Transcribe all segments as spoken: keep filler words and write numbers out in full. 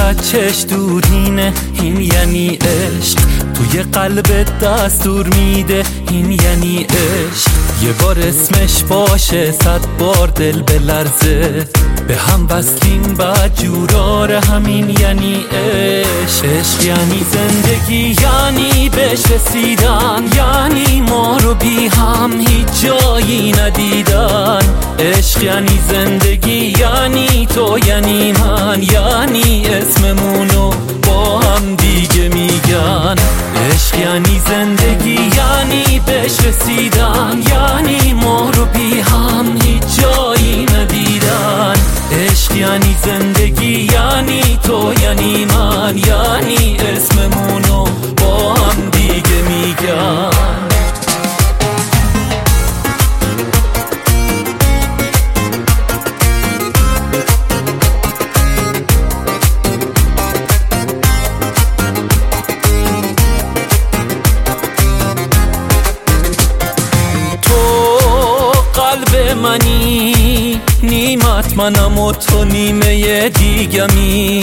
فقط چش دورینه، این یعنی عشق. توی قلبت دستور میده، این یعنی عشق. یه بار اسمش باشه صد بار دل بلرزه، به هم وصلیم بعد جوراره، همین یعنی عشق. عشق یعنی زندگی، یعنی بهش رسیدن، یعنی ما رو بی هم هیچ جایی ندیدن. عشق یعنی زندگی، یعنی تو یعنی من، یعنی اسممونو با هم دیگه میگن. عشق یعنی زندگی، یعنی بهش رسیدن، یعنی ما رو بی هم هیچ جایی ندیدن. عشق یعنی زندگی، یعنی تو یعنی من، یعنی اسممونو با هم دیگه میگن. منی نیمت منم و تو نیمه دیگمی.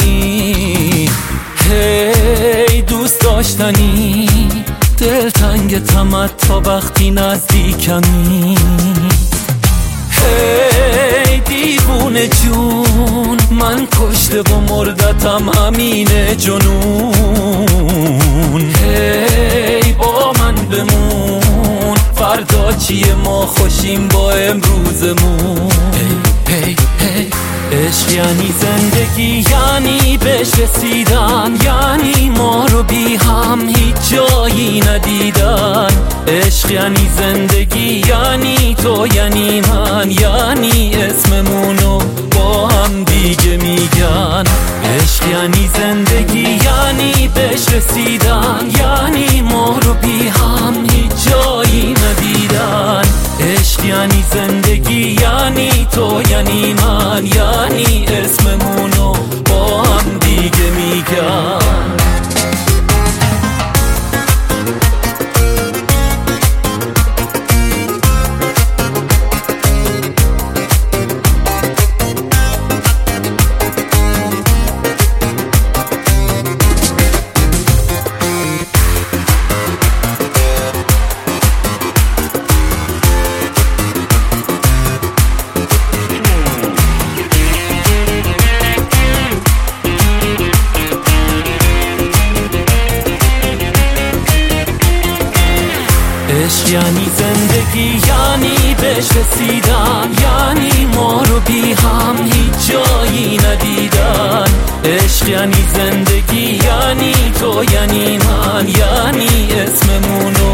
هی دوست داشتنی دلتنگ تمت تا وقتی نزدیکمی. هی دیوونه جون من کشته و مردتم همینه جنون. هی با من بمون فردا چیه، ما خوشیم با امروزمون. هی هی هی عشق یعنی زندگی، یعنی بهش رسیدن، یعنی ما رو بی هم هیچ جایی ندیدن. عشق یعنی زندگی، یعنی تو یعنی من، یعنی اسممونو با هم دیگه میگن. عشق یعنی زندگی، یعنی بهش رسیدن، یعنی ما رو بی هم هیچ جایی ندیدن. عشق یعنی زندگی، یعنی تو یعنی من، یعنی اسممونو با هم دیگه میگن. عشق یعنی زندگی، یعنی بهش رسیدن، یعنی ما رو بی هم هیچ جایی ندیدن. عشق یعنی زندگی، یعنی تو یعنی من، یعنی اسممونو